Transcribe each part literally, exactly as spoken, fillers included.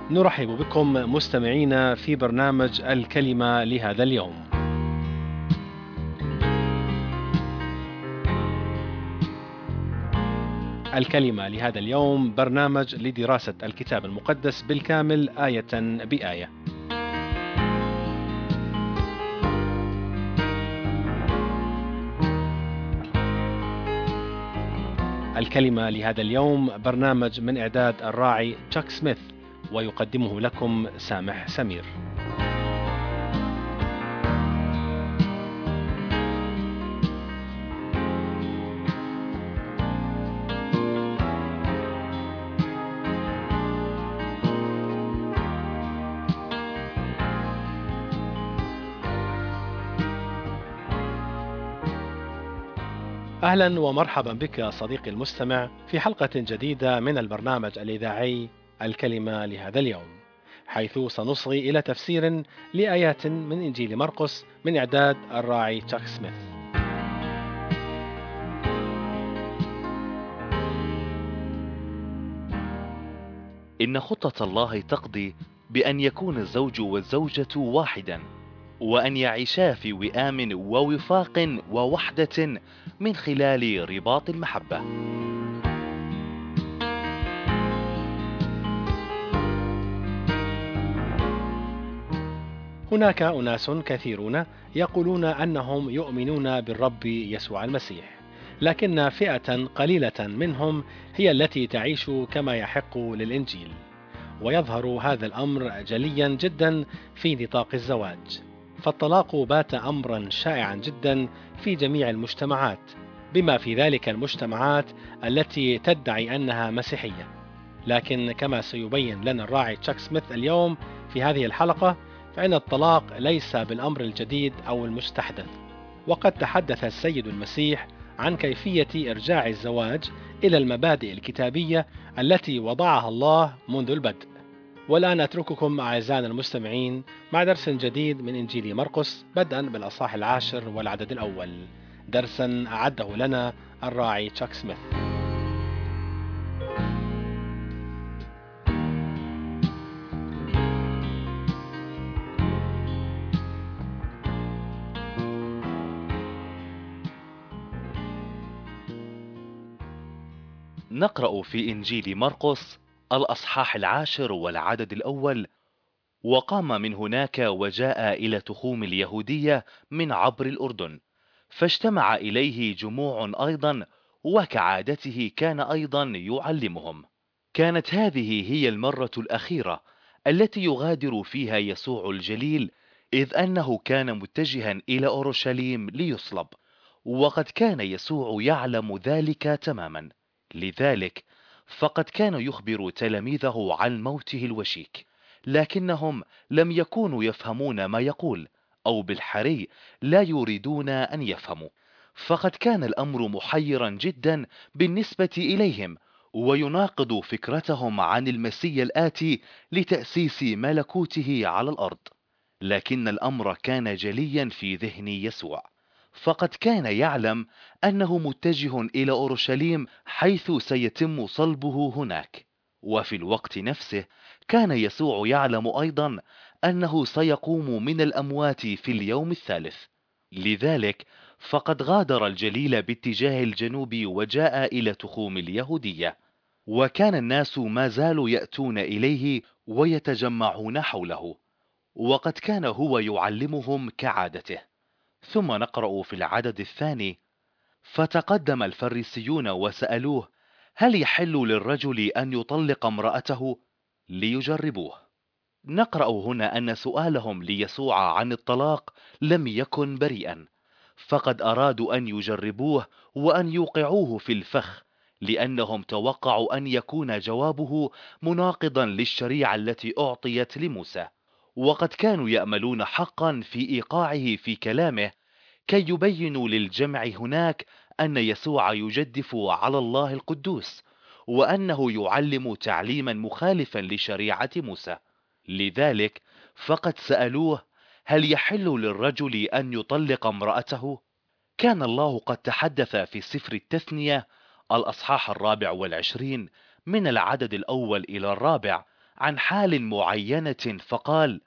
نرحب بكم مستمعينا في برنامج الكلمة لهذا اليوم. الكلمة لهذا اليوم برنامج لدراسة الكتاب المقدس بالكامل آية بآية. الكلمة لهذا اليوم برنامج من إعداد الراعي تشاك سميث، ويقدمه لكم سامح سمير. أهلا ومرحبا بك صديقي المستمع في حلقة جديدة من البرنامج الإذاعي الكلمة لهذا اليوم، حيث سنصغي إلى تفسير لآيات من إنجيل مرقس من إعداد الراعي تشاك سميث. إن خطة الله تقضي بأن يكون الزوج والزوجة واحدا، وأن يعيشا في وئام ووفاق ووحدة من خلال رباط المحبة. هناك أناس كثيرون يقولون أنهم يؤمنون بالرب يسوع المسيح، لكن فئة قليلة منهم هي التي تعيش كما يحق للإنجيل، ويظهر هذا الأمر جليا جدا في نطاق الزواج. فالطلاق بات أمرا شائعا جدا في جميع المجتمعات، بما في ذلك المجتمعات التي تدعي أنها مسيحية. لكن كما سيبين لنا الراعي تشاك سميث اليوم في هذه الحلقة، فإن الطلاق ليس بالأمر الجديد أو المستحدث، وقد تحدث السيد المسيح عن كيفية إرجاع الزواج إلى المبادئ الكتابية التي وضعها الله منذ البدء. والآن أترككم أعزائنا المستمعين مع درس جديد من إنجيل مرقس، بدءا بالأصحاح العاشر والعدد الأول، درسا أعده لنا الراعي تشاك سميث. نقرأ في إنجيل مرقس الأصحاح العاشر والعدد الأول: وقام من هناك وجاء إلى تخوم اليهودية من عبر الأردن، فاجتمع إليه جموع أيضا، وكعادته كان أيضا يعلمهم. كانت هذه هي المرة الأخيرة التي يغادر فيها يسوع الجليل، إذ أنه كان متجها إلى أورشليم ليصلب، وقد كان يسوع يعلم ذلك تماما. لذلك فقد كان يخبر تلاميذه عن موته الوشيك، لكنهم لم يكونوا يفهمون ما يقول، أو بالحري لا يريدون أن يفهموا، فقد كان الأمر محيرا جدا بالنسبة إليهم، ويناقض فكرتهم عن المسيا الآتي لتأسيس ملكوته على الأرض. لكن الأمر كان جليا في ذهن يسوع، فقد كان يعلم أنه متجه إلى أورشليم حيث سيتم صلبه هناك. وفي الوقت نفسه كان يسوع يعلم أيضا أنه سيقوم من الأموات في اليوم الثالث. لذلك فقد غادر الجليل باتجاه الجنوب وجاء إلى تخوم اليهودية، وكان الناس ما زالوا يأتون إليه ويتجمعون حوله، وقد كان هو يعلمهم كعادته. ثم نقرأ في العدد الثاني: فتقدم الفريسيون وسألوه: هل يحل للرجل أن يطلق امرأته؟ ليجربوه. نقرأ هنا أن سؤالهم ليسوع عن الطلاق لم يكن بريئا، فقد أرادوا أن يجربوه وأن يوقعوه في الفخ، لأنهم توقعوا أن يكون جوابه مناقضا للشريعة التي أعطيت لموسى، وقد كانوا يأملون حقا في إيقاعه في كلامه كي يبينوا للجمع هناك أن يسوع يجدف على الله القدوس، وأنه يعلم تعليما مخالفا لشريعة موسى. لذلك فقد سألوه: هل يحل للرجل أن يطلق امرأته؟ كان الله قد تحدث في سفر التثنية الأصحاح الرابع والعشرين من العدد الأول إلى الرابع عن حال معينة فقال: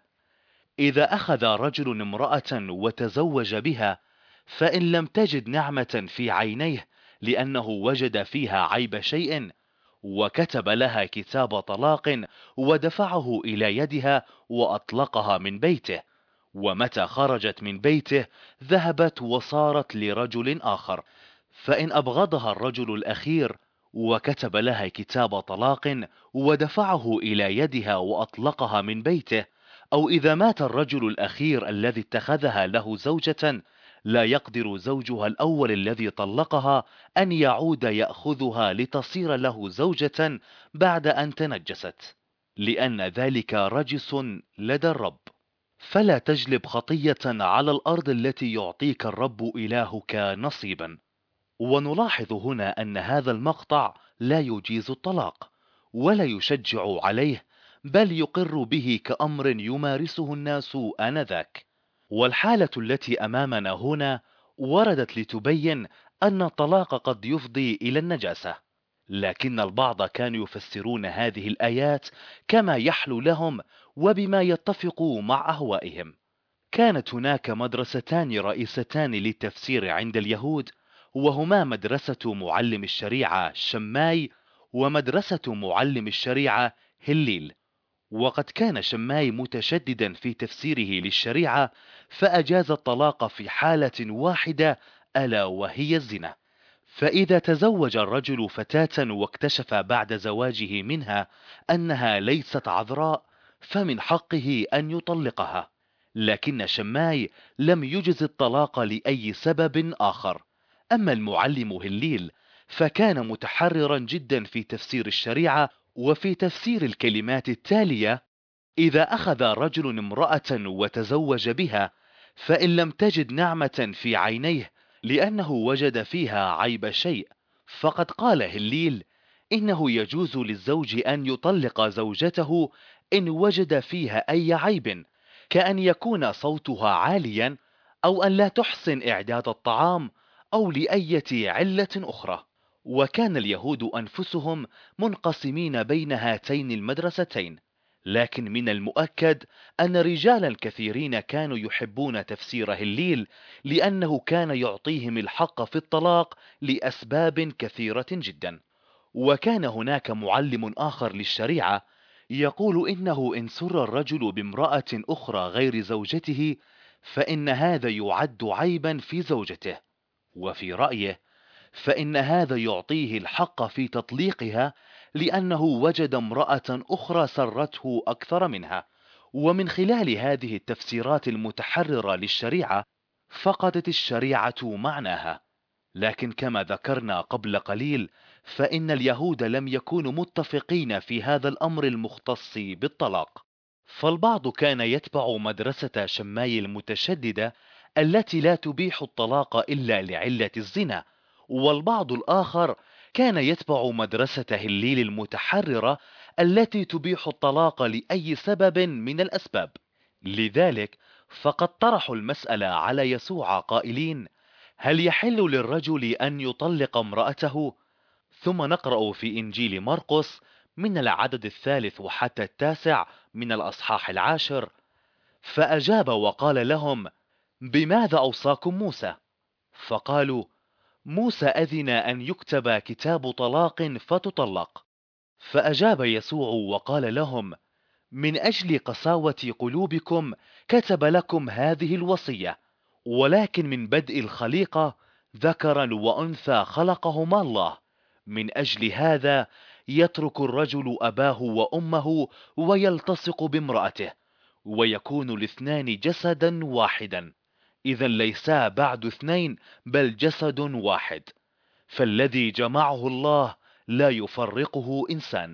إذا أخذ رجل امرأة وتزوج بها، فإن لم تجد نعمة في عينيه لأنه وجد فيها عيب شيء، وكتب لها كتاب طلاق ودفعه إلى يدها وأطلقها من بيته، ومتى خرجت من بيته ذهبت وصارت لرجل آخر. فإن أبغضها الرجل الأخير وكتب لها كتاب طلاق ودفعه إلى يدها وأطلقها من بيته، أو إذا مات الرجل الأخير الذي اتخذها له زوجة، لا يقدر زوجها الأول الذي طلقها أن يعود يأخذها لتصير له زوجة بعد أن تنجست، لأن ذلك رجس لدى الرب. فلا تجلب خطية على الأرض التي يعطيك الرب إلهك نصيبا. ونلاحظ هنا أن هذا المقطع لا يجيز الطلاق ولا يشجع عليه، بل يقر به كأمر يمارسه الناس آنذاك. والحالة التي أمامنا هنا وردت لتبين أن الطلاق قد يفضي إلى النجاسة، لكن البعض كانوا يفسرون هذه الآيات كما يحلو لهم وبما يتفق مع أهوائهم. كانت هناك مدرستان رئيستان للتفسير عند اليهود، وهما مدرسة معلم الشريعة شماي ومدرسة معلم الشريعة هليل. وقد كان شماي متشددا في تفسيره للشريعة، فأجاز الطلاق في حالة واحدة، ألا وهي الزنا. فإذا تزوج الرجل فتاة واكتشف بعد زواجه منها أنها ليست عذراء، فمن حقه أن يطلقها. لكن شماي لم يجز الطلاق لأي سبب آخر. أما المعلم هليل فكان متحررا جدا في تفسير الشريعة وفي تفسير الكلمات التالية: إذا أخذ رجل امرأة وتزوج بها، فإن لم تجد نعمة في عينيه لأنه وجد فيها عيب شيء، فقد قال هليل إنه يجوز للزوج أن يطلق زوجته إن وجد فيها أي عيب، كأن يكون صوتها عاليا، أو أن لا تحسن إعداد الطعام، أو لأية علة أخرى. وكان اليهود أنفسهم منقسمين بين هاتين المدرستين، لكن من المؤكد أن رجالا كثيرين كانوا يحبون تفسير هليل، لأنه كان يعطيهم الحق في الطلاق لأسباب كثيرة جدا. وكان هناك معلم آخر للشريعة يقول إنه إن سر الرجل بامرأة أخرى غير زوجته، فإن هذا يعد عيبا في زوجته. وفي رأيه فإن هذا يعطيه الحق في تطليقها، لأنه وجد امرأة أخرى سرته أكثر منها. ومن خلال هذه التفسيرات المتحررة للشريعة فقدت الشريعة معناها. لكن كما ذكرنا قبل قليل، فإن اليهود لم يكونوا متفقين في هذا الأمر المختص بالطلاق، فالبعض كان يتبع مدرسة شماي المتشددة التي لا تبيح الطلاق إلا لعلة الزنا، والبعض الآخر كان يتبع مدرسة هليل المتحررة التي تبيح الطلاق لأي سبب من الأسباب. لذلك فقد طرحوا المسألة على يسوع قائلين: هل يحل للرجل أن يطلق امرأته؟ ثم نقرأ في إنجيل مرقس من العدد الثالث وحتى التاسع من الأصحاح العاشر: فأجاب وقال لهم: بماذا أوصاكم موسى؟ فقالوا: موسى أذن أن يكتب كتاب طلاق فتطلق. فأجاب يسوع وقال لهم: من أجل قساوة قلوبكم كتب لكم هذه الوصية، ولكن من بدء الخليقة ذكرا وأنثى خلقهما الله. من أجل هذا يترك الرجل أباه وأمه ويلتصق بامرأته، ويكون الاثنان جسدا واحدا. إذا ليسا بعد اثنين بل جسد واحد. فالذي جمعه الله لا يفرقه إنسان.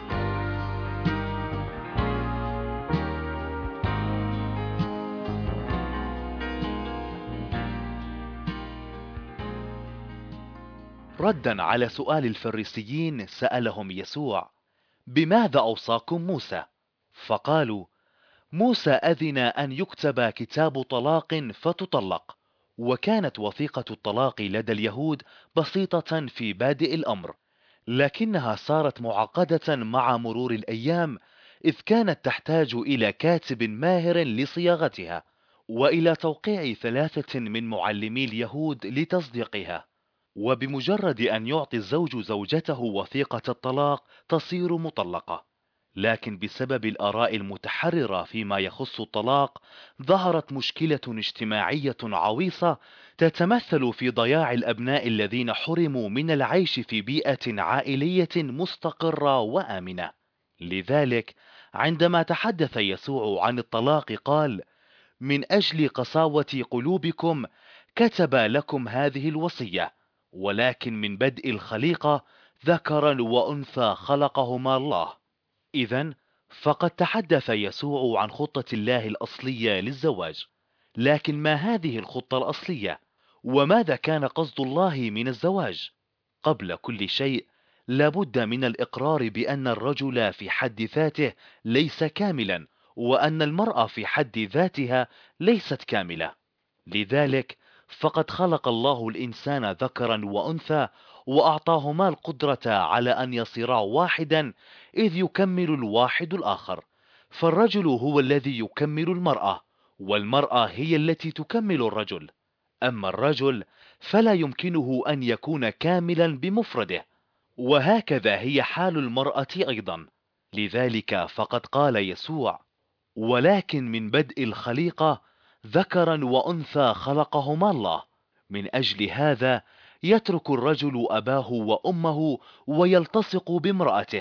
ردا على سؤال الفريسيين سألهم يسوع: بماذا أوصاكم موسى؟ فقالوا: موسى أذن أن يكتب كتاب طلاق فتطلق. وكانت وثيقة الطلاق لدى اليهود بسيطة في بادئ الأمر، لكنها صارت معقدة مع مرور الأيام، إذ كانت تحتاج إلى كاتب ماهر لصياغتها، وإلى توقيع ثلاثة من معلمي اليهود لتصديقها. وبمجرد أن يعطي الزوج زوجته وثيقة الطلاق تصير مطلقة. لكن بسبب الآراء المتحررة فيما يخص الطلاق، ظهرت مشكلة اجتماعية عويصة تتمثل في ضياع الأبناء الذين حرموا من العيش في بيئة عائلية مستقرة وآمنة. لذلك، عندما تحدث يسوع عن الطلاق قال: من أجل قساوة قلوبكم كتب لكم هذه الوصية، ولكن من بدء الخليقة ذكرا وأنثى خلقهما الله. إذن فقد تحدث يسوع عن خطة الله الأصلية للزواج. لكن ما هذه الخطة الأصلية؟ وماذا كان قصد الله من الزواج؟ قبل كل شيء، لابد من الإقرار بأن الرجل في حد ذاته ليس كاملا، وأن المرأة في حد ذاتها ليست كاملة. لذلك فقد خلق الله الإنسان ذكرا وأنثى، وأعطاهما القدرة على أن يصيرا واحدا، إذ يكمل الواحد الآخر. فالرجل هو الذي يكمل المرأة، والمرأة هي التي تكمل الرجل. أما الرجل فلا يمكنه أن يكون كاملا بمفرده، وهكذا هي حال المرأة أيضا. لذلك فقد قال يسوع: ولكن من بدء الخليقة ذكرا وأنثى خلقهما الله. من أجل هذا يترك الرجل أباه وأمه ويلتصق بامرأته،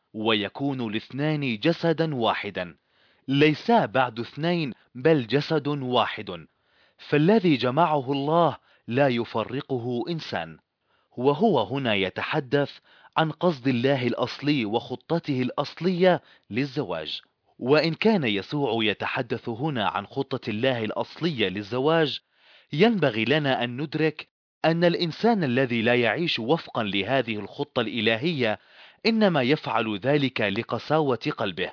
ويكون الاثنان جسدا واحدا. ليسا بعد اثنين، بل جسد واحد. فالذي جمعه الله لا يفرقه إنسان. وهو هنا يتحدث عن قصد الله الأصلي وخطته الأصلية للزواج. وإن كان يسوع يتحدث هنا عن خطة الله الأصلية للزواج، ينبغي لنا أن ندرك أن الإنسان الذي لا يعيش وفقا لهذه الخطة الإلهية إنما يفعل ذلك لقساوة قلبه.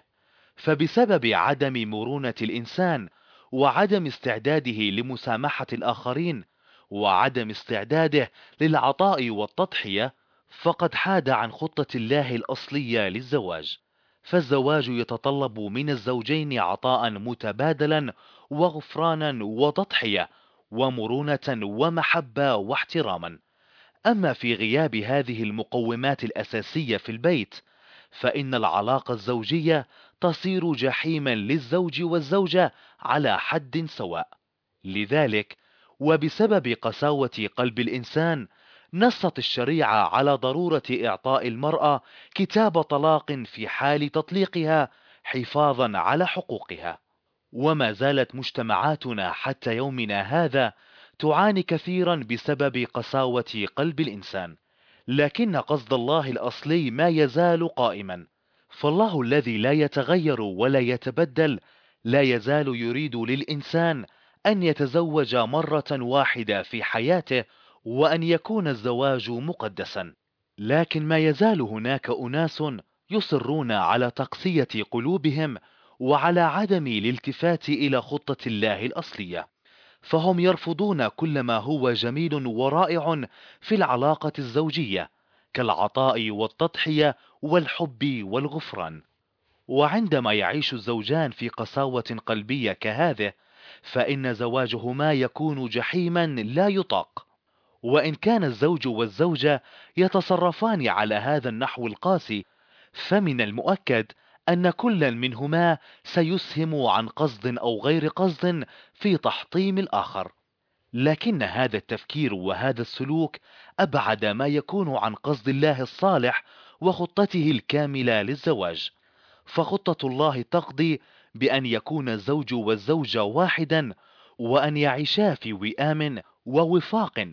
فبسبب عدم مرونة الإنسان، وعدم استعداده لمسامحة الآخرين، وعدم استعداده للعطاء والتضحية، فقد حاد عن خطة الله الأصلية للزواج. فالزواج يتطلب من الزوجين عطاء متبادلا، وغفرانا وتضحية، ومرونة ومحبة واحتراما. أما في غياب هذه المقومات الأساسية في البيت، فإن العلاقة الزوجية تصير جحيما للزوج والزوجة على حد سواء. لذلك، وبسبب قساوة قلب الإنسان، نصت الشريعة على ضرورة إعطاء المرأة كتاب طلاق في حال تطليقها، حفاظا على حقوقها. وما زالت مجتمعاتنا حتى يومنا هذا تعاني كثيرا بسبب قساوة قلب الإنسان. لكن قصد الله الأصلي ما يزال قائما. فالله الذي لا يتغير ولا يتبدل لا يزال يريد للإنسان أن يتزوج مرة واحدة في حياته، وأن يكون الزواج مقدسا. لكن ما يزال هناك أناس يصرون على تقسية قلوبهم، وعلى عدم الالتفات إلى خطة الله الأصلية. فهم يرفضون كل ما هو جميل ورائع في العلاقة الزوجية، كالعطاء والتضحية والحب والغفران. وعندما يعيش الزوجان في قساوة قلبية كهذه، فإن زواجهما يكون جحيما لا يطاق. وإن كان الزوج والزوجة يتصرفان على هذا النحو القاسي، فمن المؤكد أن كل منهما سيسهم عن قصد أو غير قصد في تحطيم الآخر. لكن هذا التفكير وهذا السلوك أبعد ما يكون عن قصد الله الصالح وخطته الكاملة للزواج. فخطة الله تقضي بأن يكون الزوج والزوجة واحدا، وأن يعيشا في وئام ووفاق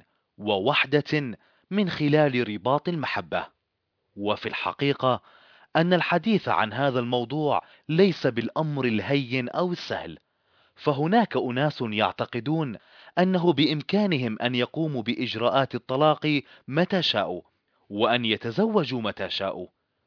ووحدة من خلال رباط المحبة. وفي الحقيقة أن الحديث عن هذا الموضوع ليس بالأمر الهين أو السهل. فهناك أناس يعتقدون أنه بإمكانهم أن يقوموا بإجراءات الطلاق متى شاءوا، وأن يتزوجوا متى شاءوا،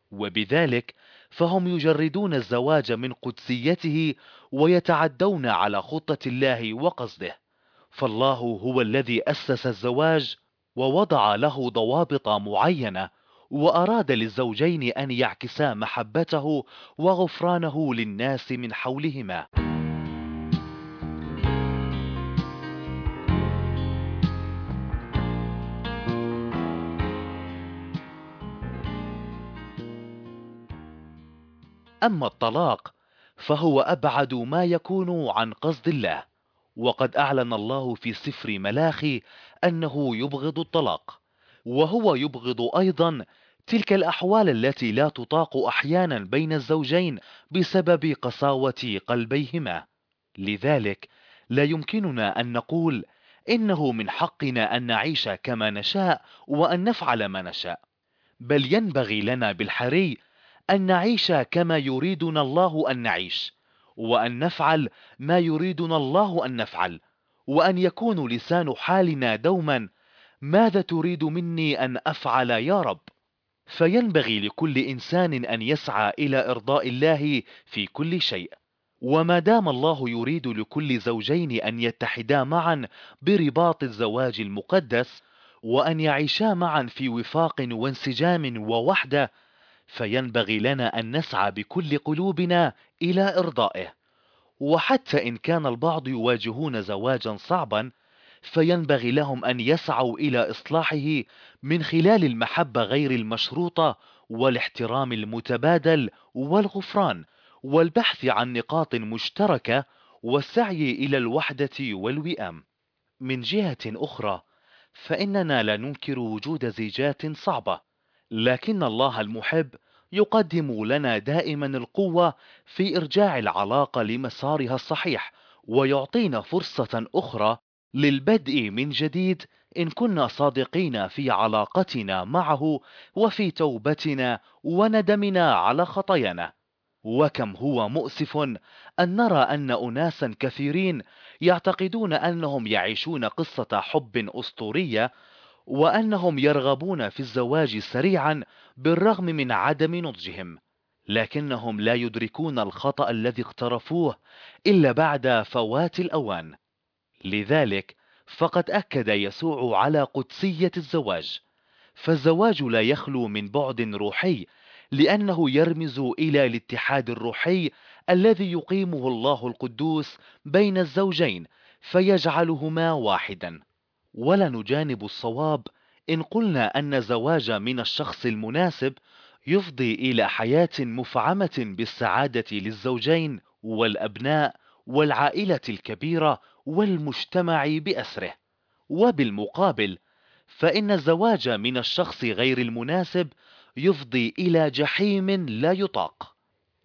وبذلك فهم يجردون الزواج من قدسيته، ويتعدون على خطة الله وقصده. فالله هو الذي أسس الزواج، ووضع له ضوابط معينة، وأراد للزوجين أن يعكسا محبته وغفرانه للناس من حولهما. أما الطلاق فهو أبعد ما يكون عن قصد الله، وقد أعلن الله في سفر ملاخي أنه يبغض الطلاق، وهو يبغض أيضا تلك الأحوال التي لا تطاق أحيانا بين الزوجين بسبب قساوة قلبيهما. لذلك لا يمكننا أن نقول إنه من حقنا أن نعيش كما نشاء وأن نفعل ما نشاء، بل ينبغي لنا بالحري أن نعيش كما يريدنا الله أن نعيش، وأن نفعل ما يريدنا الله أن نفعل، وأن يكون لسان حالنا دوما: ماذا تريد مني أن أفعل يا رب؟ فينبغي لكل إنسان أن يسعى إلى إرضاء الله في كل شيء. وما دام الله يريد لكل زوجين أن يتحدا معا برباط الزواج المقدس، وأن يعيشا معا في وفاق وانسجام ووحدة، فينبغي لنا أن نسعى بكل قلوبنا إلى إرضائه. وحتى إن كان البعض يواجهون زواجا صعبا، فينبغي لهم أن يسعوا إلى إصلاحه من خلال المحبة غير المشروطة والاحترام المتبادل والغفران والبحث عن نقاط مشتركة والسعي إلى الوحدة والوئام. من جهة أخرى، فإننا لا ننكر وجود زيجات صعبة، لكن الله المحب يقدم لنا دائما القوة في إرجاع العلاقة لمسارها الصحيح، ويعطينا فرصة أخرى للبدء من جديد إن كنا صادقين في علاقتنا معه وفي توبتنا وندمنا على خطايانا. وكم هو مؤسف أن نرى أن أناسا كثيرين يعتقدون أنهم يعيشون قصة حب أسطورية، وأنهم يرغبون في الزواج سريعا بالرغم من عدم نضجهم، لكنهم لا يدركون الخطأ الذي اقترفوه إلا بعد فوات الأوان. لذلك فقد أكد يسوع على قدسية الزواج، فالزواج لا يخلو من بعد روحي، لأنه يرمز إلى الاتحاد الروحي الذي يقيمه الله القدوس بين الزوجين فيجعلهما واحدا. ولا نجانب الصواب إن قلنا أن الزواج من الشخص المناسب يفضي إلى حياة مفعمة بالسعادة للزوجين والأبناء والعائلة الكبيرة والمجتمع بأسره. وبالمقابل، فإن الزواج من الشخص غير المناسب يفضي إلى جحيم لا يطاق.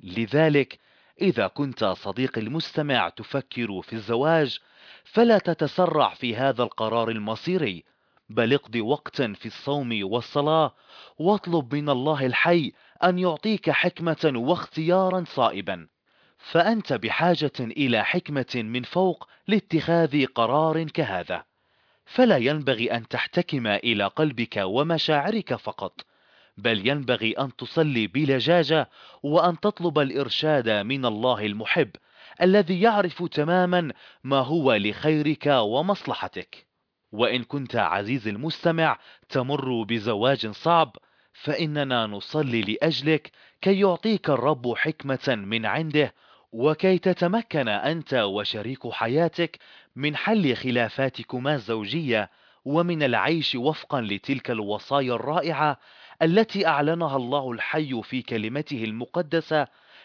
لذلك إذا كنت صديقي المستمع تفكر في الزواج، فلا تتسرع في هذا القرار المصيري، بل اقض وقتا في الصوم والصلاة، واطلب من الله الحي أن يعطيك حكمة واختيارا صائبا، فأنت بحاجة إلى حكمة من فوق لاتخاذ قرار كهذا. فلا ينبغي أن تحتكم إلى قلبك ومشاعرك فقط، بل ينبغي أن تصلي بلجاجة وأن تطلب الإرشاد من الله المحب الذي يعرف تماما ما هو لخيرك ومصلحتك. وإن كنت عزيزي المستمع تمر بزواج صعب، فإننا نصلي لأجلك كي يعطيك الرب حكمة من عنده، وكي تتمكن أنت وشريك حياتك من حل خلافاتكما الزوجية، ومن العيش وفقا لتلك الوصايا الرائعة التي أعلنها الله الحي في كلمته المقدسة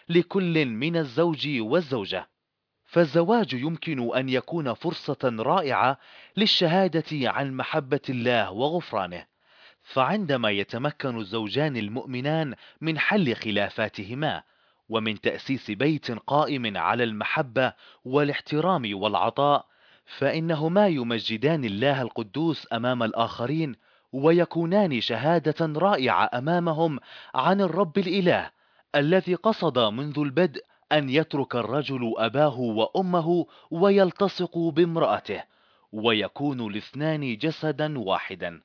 لكل من الزوج والزوجة. فالزواج يمكن أن يكون فرصة رائعة للشهادة عن محبة الله وغفرانه، فعندما يتمكن الزوجان المؤمنان من حل خلافاتهما ومن تأسيس بيت قائم على المحبة والاحترام والعطاء، فإنهما يمجدان الله القدوس أمام الآخرين، ويكونان شهادة رائعة أمامهم عن الرب الإله الذي قصد منذ البدء أن يترك الرجل أباه وأمه ويلتصق بامرأته، ويكون الاثنان جسدا واحدا.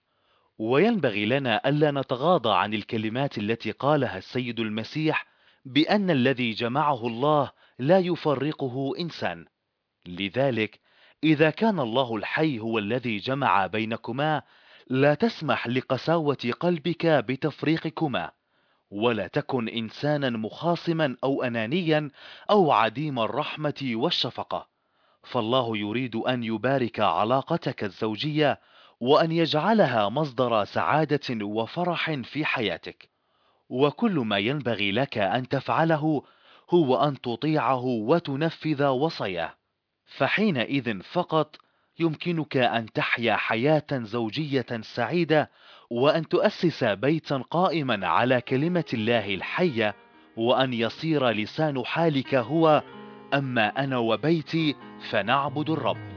وينبغي لنا ألا نتغاضى عن الكلمات التي قالها السيد المسيح بأن الذي جمعه الله لا يفرقه إنسان. لذلك إذا كان الله الحي هو الذي جمع بينكما، لا تسمح لقساوة قلبك بتفريقكما، ولا تكن إنسانا مخاصما أو أنانيا أو عديم الرحمة والشفقة، فالله يريد أن يبارك علاقتك الزوجية وأن يجعلها مصدر سعادة وفرح في حياتك. وكل ما ينبغي لك أن تفعله هو أن تطيعه وتنفذ وصاياه، فحينئذ فقط يمكنك أن تحيا حياة زوجية سعيدة، وأن تؤسس بيتا قائما على كلمة الله الحية، وأن يصير لسان حالك هو: أما أنا وبيتي فنعبد الرب.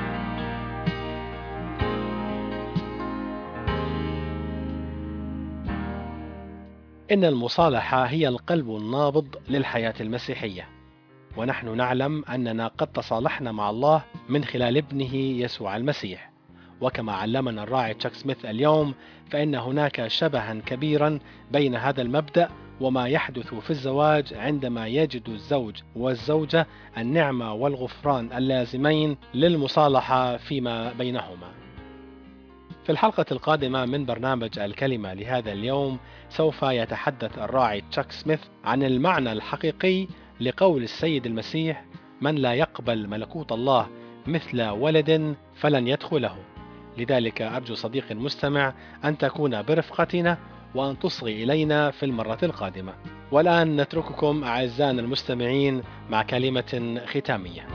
إن المصالحة هي القلب النابض للحياة المسيحية، ونحن نعلم أننا قد تصالحنا مع الله من خلال ابنه يسوع المسيح. وكما علمنا الراعي تشاك سميث اليوم، فإن هناك شبها كبيرا بين هذا المبدأ وما يحدث في الزواج عندما يجد الزوج والزوجة النعمة والغفران اللازمين للمصالحة فيما بينهما. في الحلقة القادمة من برنامج الكلمة لهذا اليوم سوف يتحدث الراعي تشاك سميث عن المعنى الحقيقي لقول السيد المسيح: من لا يقبل ملكوت الله مثل ولد فلن يدخله. لذلك أرجو صديقي المستمع أن تكون برفقتنا وأن تصغي إلينا في المرة القادمة. والآن نترككم أعزائنا المستمعين مع كلمة ختامية.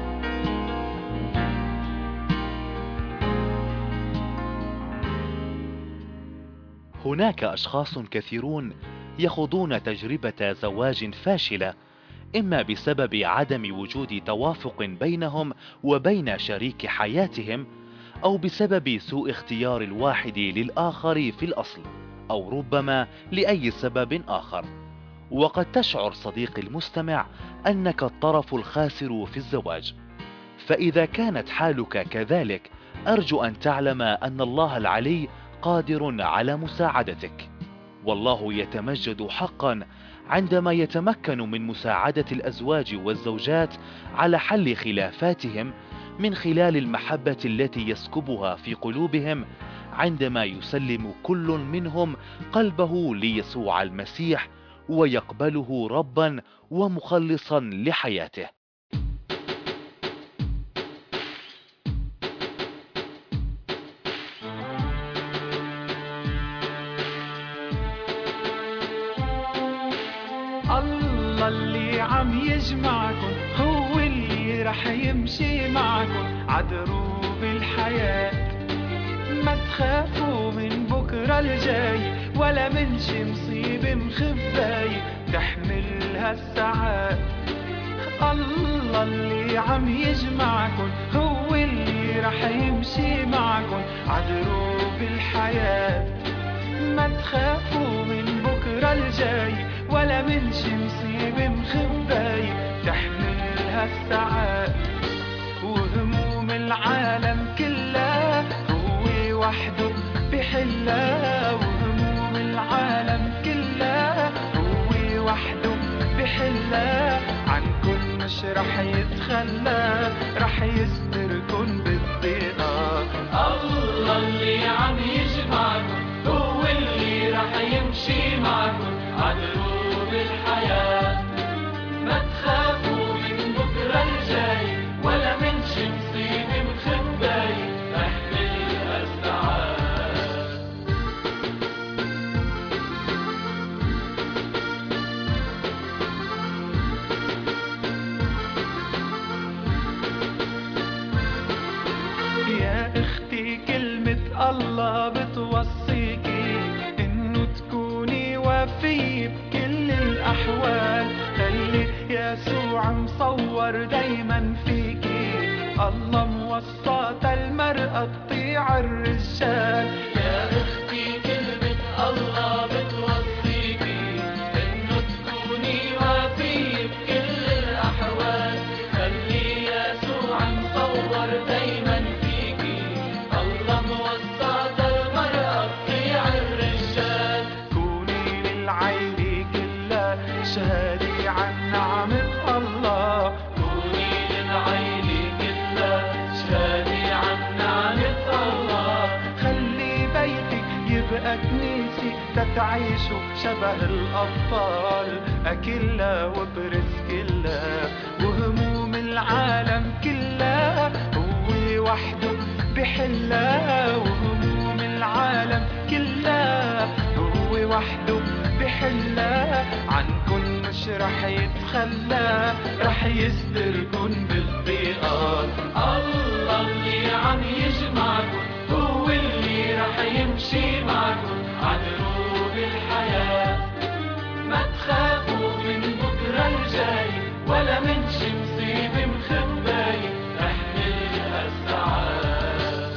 هناك أشخاص كثيرون يخوضون تجربة زواج فاشلة، إما بسبب عدم وجود توافق بينهم وبين شريك حياتهم، أو بسبب سوء اختيار الواحد للآخر في الأصل، أو ربما لأي سبب آخر. وقد تشعر صديقي المستمع أنك الطرف الخاسر في الزواج، فإذا كانت حالك كذلك أرجو أن تعلم أن الله العلي قادر على مساعدتك، والله يتمجد حقا عندما يتمكن من مساعدة الأزواج والزوجات على حل خلافاتهم من خلال المحبة التي يسكبها في قلوبهم عندما يسلم كل منهم قلبه ليسوع المسيح ويقبله ربا ومخلصا لحياته. الله اللي عم يجمعكن هو اللي رح يمشي معكن عدروب الحياة. ما تخافوا من بكرة الجاي ولا من شي مصيبة مخباي تحملها الساعات. الله اللي عم يجمعكن هو اللي رح يمشي معكن عدروب الحياة. ما تخافوا من بكرة الجاي ولا من شي مصيبة مخباي تحملها الساعات. وهموم العالم كلها هو وحده بحلها، وهموم العالم كلها هو وحده بحلها. عنكن مش رح يتخلى، رح يستركن بالضيقة. الله اللي عم يجمعكن هو اللي رح يمشي معكن عدروب الحياة. ما تخافوا من بكرة الجاي ولا من شي مصيبة مخباي تحملها الساعات. يا اختي كلمة الله بتوصيكي انه تكوني وفية بكل الاحوال. خلي يسوع مصور دايما فيكي، الله موسط المرأة تطيع الرجال. يا اختي كلمة الله بتوصيكي انه تكوني وفية بكل الاحوال. خلي يسوع مصور دايما فيكي، الله موسط المرأة تطيع الرجال. كوني للعيلة كلها شهادة عن نعمة الله. كوني للعيلة كلها شهادة عن نعمة الله. خلي كنيسة تتعيشوا شبه الأبطال، أكلها وبرزقلها وهموم العالم كلها هو وحده بحلها، وهموم العالم كلها هو وحده بحلها. عنكن مش رح يتخلى، رح يستركن بالضيقات. الله اللي عم يجمعكن هو اللي رح يمشي معكن عدروب الحياة. ما تخافوا من بكرة الجاي ولا من شي مصيبة مخباي، احملها السعادة.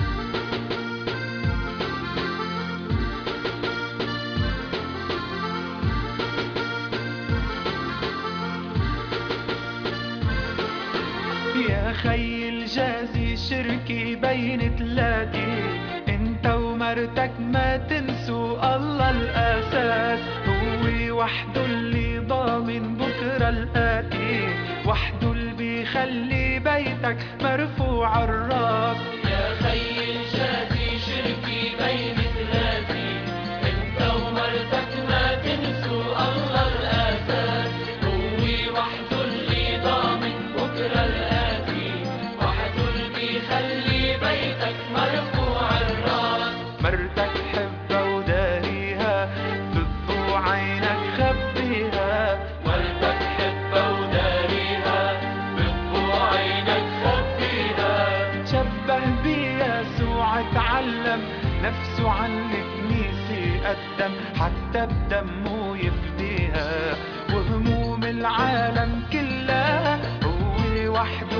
يا خي الجازي شركي بين تلاتي، انت ومرتك ما تنسوا الله الاساس. هو وحده اللي ضامن بكره الاتي، وحده اللي بيخلي بيتك مرفوع الراس. يا خي الجازي شركي بين تلاتي، انت ومرتك ما تنسوا الله الاساس. هو وحده اللي ضامن بكره الاتي، وحده اللي بيخلي بيتك مرفوع الراس. مرتك حبها وداريها بضو عينك خبيها، مرتك حبها وداريها بضو عينك خبيها. شبه بيسوع تعلم نفسه عن الكنيسة قدم، حتى بدمه يفديها. وهموم العالم كلها هو وحده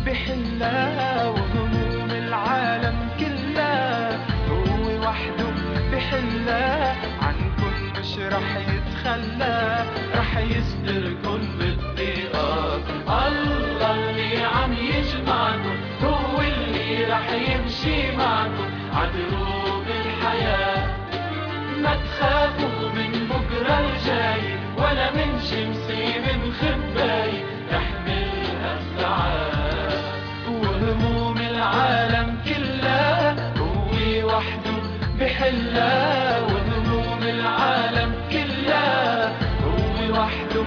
بحلها، وهموم العالم كلها هو وحده بحلها. عنكن مش رح يتخلى، رح يستركن بالضيقات. الله اللي عم يجمعكن هو اللي رح يمشي معكن عدروب الحياة. ما تخافوا من بكرة الجاي ولا من شي مصيبة مخباي، احملها السعادة. وهموم العالم كلها هو وحده بحلها، وهموم العالم كلها هو وحده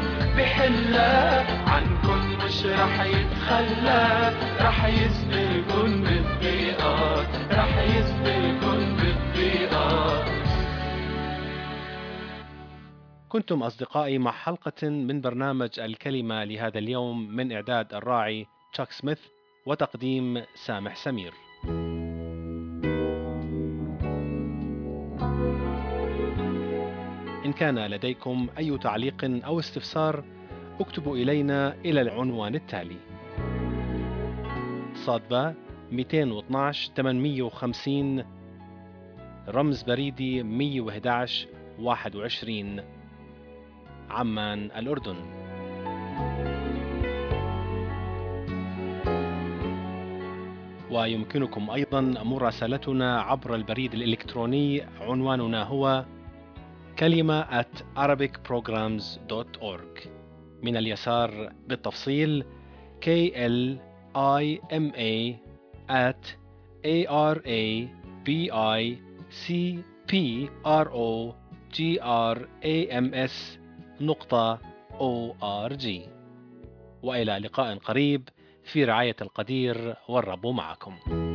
بحلها. عنكن مش رح يتخلى، رح يستركن بالضيقات، رح يستركن بالضيقات. كنتم أصدقائي مع حلقة من برنامج الكلمة لهذا اليوم، من إعداد الراعي تشاك سميث وتقديم سامح سمير. إن كان لديكم أي تعليق أو استفسار اكتبوا إلينا إلى العنوان التالي: صادبة مئتين واثناشر ثمانمئة وخمسين، رمز بريدي مئة وأحد عشر واحد وعشرين، عمان الأردن. ويمكنكم أيضا مراسلتنا عبر البريد الإلكتروني، عنواننا هو كلمة at arabic programs dot org. من اليسار بالتفصيل K L I M A at A R A B I C P R O G R A M S نقطة O R G. وإلى لقاء قريب في رعاية القدير، والرب معكم.